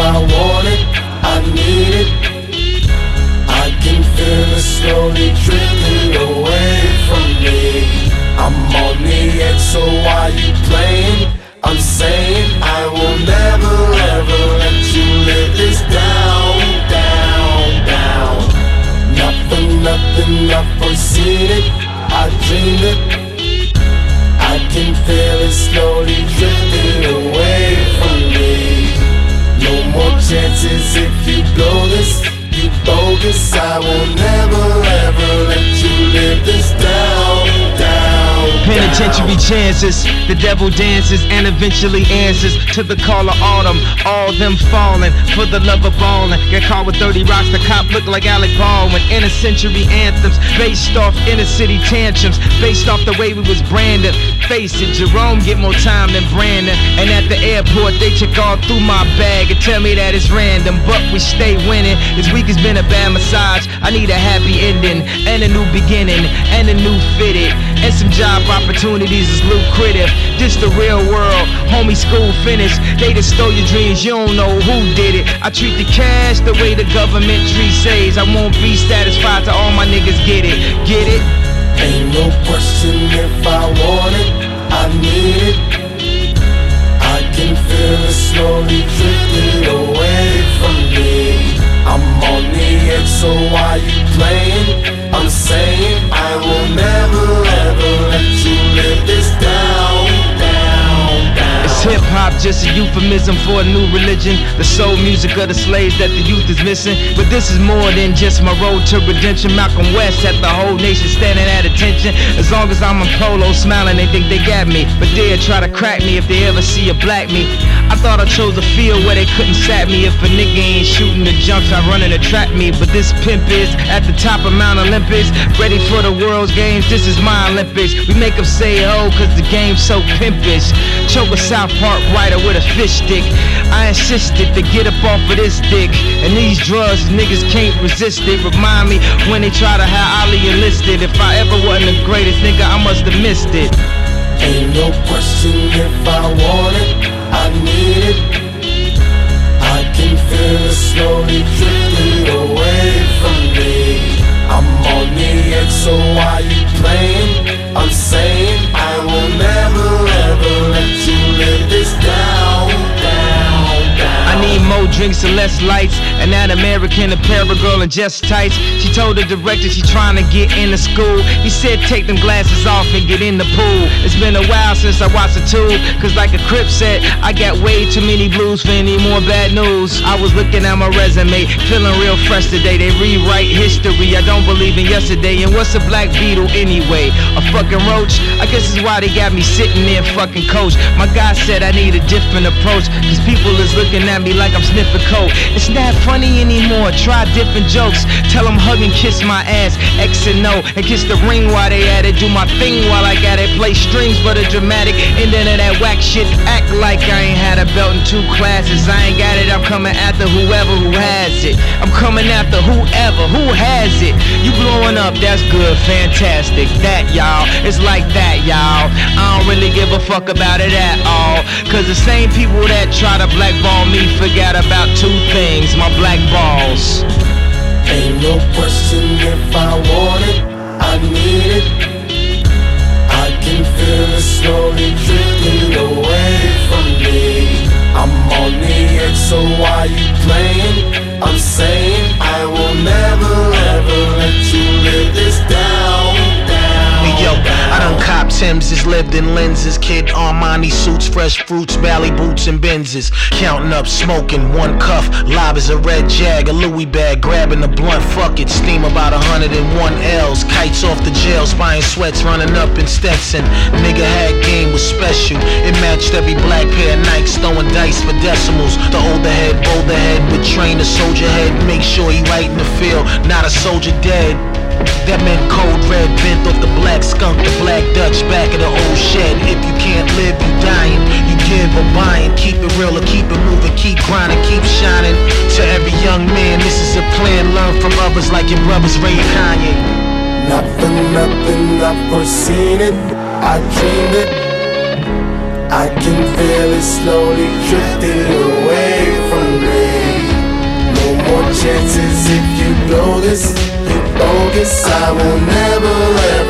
I want it, I need it. I can feel it slowly drifting away from me. I'm on the edge, so why you playing? I'm saying I will never ever let you live this down, down, down. Not for nothing, I've foreseen it, I dreamed it. I can feel it slowly drifting away from me. No more chances if you blow this, you bogus. I will never ever let you live this down, down. Penitentiary chances, the devil dances and eventually answers to the call of autumn. All them falling for the love of ballin'. Get caught with 30 rocks, the cop look like Alec Baldwin. Inner century anthems based off inner city tantrums, based off the way we was branded. Face it, Jerome get more time than Brandon. And at the airport they check all through my bag and tell me that it's random, but we stay winning. This week has been a bad massage. I need a happy ending and a new beginning and a new fitted and some job opportunities is lucrative. This the real world, homie, school finished. They just stole your dreams, you don't know who did it. I treat the cash the way the government treats says. I won't be satisfied till all my niggas get it, get it? Ain't no question if I want it, I need it. I can feel it slowly drifting away from me. I'm on the edge, so why you playing? I'm saying I will never ever let you live this down, down, down. It's hip-hop, just a euphemism for a new religion. The soul music of the slaves that the youth is missing. But this is more than just my road to redemption. Malcolm West had the whole nation standing at attention. As long as I'm in polo smiling, they think they got me, but they'll try to crack me if they ever see a black me. I thought I chose a field where they couldn't sap me. If a nigga ain't shooting the jumps, I run and trap me. But this pimp is at the top of Mount Olympus, ready for the world's games. This is my Olympics. We make them say oh, cause the game's so pimpish. Choke a South Park writer with a fish stick. I insisted to get up off of this dick. And these drugs, niggas can't resist it. Remind me when they try to have Ali enlisted. If I ever wasn't the greatest nigga, I must have missed it. Ain't no question if I want it, I need it. I can feel it slowly drifting away from me. I'm on the edge, so why you playing? I'm saying I will never ever let you live this down, down, down. I need more drinks and less lights. And that American Apparel girl in just tights. She told the director she trying to get into school. He said take them glasses off and get in the pool. It's been a while since I watched the Tube, cause like a Crip said, I got way too many blues for any more bad news. I was looking at my resume, feeling real fresh today. They rewrite history, I don't believe in yesterday. And what's a black beetle anyway? A fucking roach? I guess it's why they got me sitting there fucking coach. My guy said I need a different approach, cause people is looking at me like I'm sniffing coke. It's not funny anymore, try different jokes. Tell them hug and kiss my ass, X and O, and kiss the ring while they at it. Do my thing while I got it, play strings for the dramatic ending of that whack shit. Act like I ain't had a belt in 2 classes. I ain't got it, I'm coming after whoever who has it. I'm coming after whoever who has it. You blowing up, that's good, fantastic. That y'all, it's like that y'all. I don't really give a fuck about it at all, cause the same people that try to blackball me forgot about 2 things, my black balls. Ain't no question if I want it, I need it. I can feel it slowly drifting away from me. I'm on the edge, so why you playing? I'm saying I will never ever let you live this down, down. Hey, yo, I done cop Tim's, lived in lenses, kid Armani suits, fresh fruits, Bally boots and Benzes. Counting up, smoking, 1 cuff, live as a red jag, a Louis bag, grabbing the blunt, fuck it, steam about 101 L's, kites off the jails, buying sweats, running up in Stetson. Nigga had game was special, it matched every black pair of Nikes, throwing dice for decimals. The older head, bolder head, would train a soldier head, make sure he right in the field, not a soldier dead. That meant code red, bent off the black skunk, the black Dutch, back of the old shed. If you can't live, you dying, you give or buying. Keep it real or keep it moving, keep grinding, keep shining. To every young man, this is a plan, learn from others like your brothers Ray and Kanye. Not for nothing, I've foreseen it, I dreamed it. I can feel it slowly drifting away from me. more chances if you blow this. You bogus, I will never let